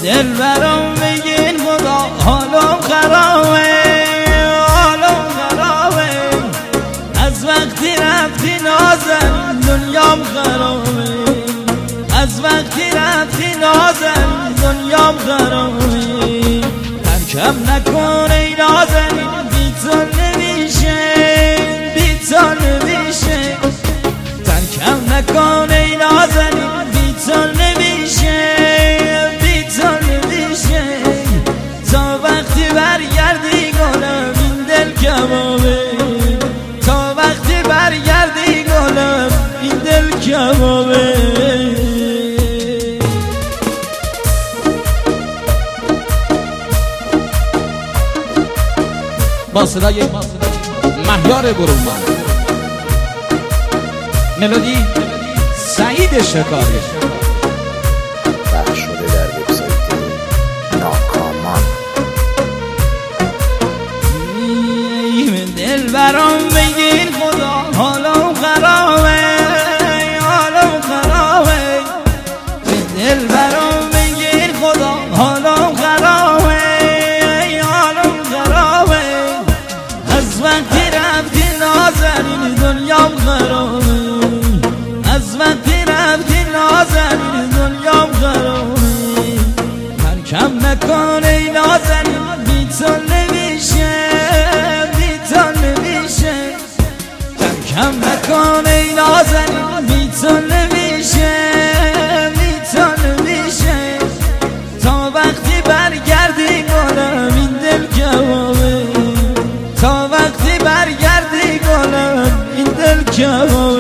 دل برام بگین خدا حالم خرابه، حالم خرابه. از وقتی رفتی نازم دنیام خرابه، از وقتی رفتی نازم دنیام خرابه. ترکم نکن ای نازنین بی تو نمیشه، بی تو نمیشه. ترکم نکن ای نازنین بی تو نمیشه، بی تو نمیشه. تا وقتی برگردی گلم این دل کبابه، تا وقتی برگردی گلم این دل کبابه. با صدای مهیار برونمان، ملودی سعید شکاری، پخش شده در وبسایت ناکامان. دل برام بگین خدا حالم خرابه، حالم خرابه. دل برام بگین خدا حالم خرابه، حالم خرابه. از وقتی رفتی نازنین دنیام خرابه، از وقتی رفتی نازنین دنیام خرابه. ترکم نکن ای نازنین بی تو نمیشه، بی تو نمیشه. ترکم نکن ای نازنین بی تو نمیشه، بی تو نمیشه. تا وقتی برگردی گلم این دل کبابه، تا وقتی برگردی گلم این دل کبابه.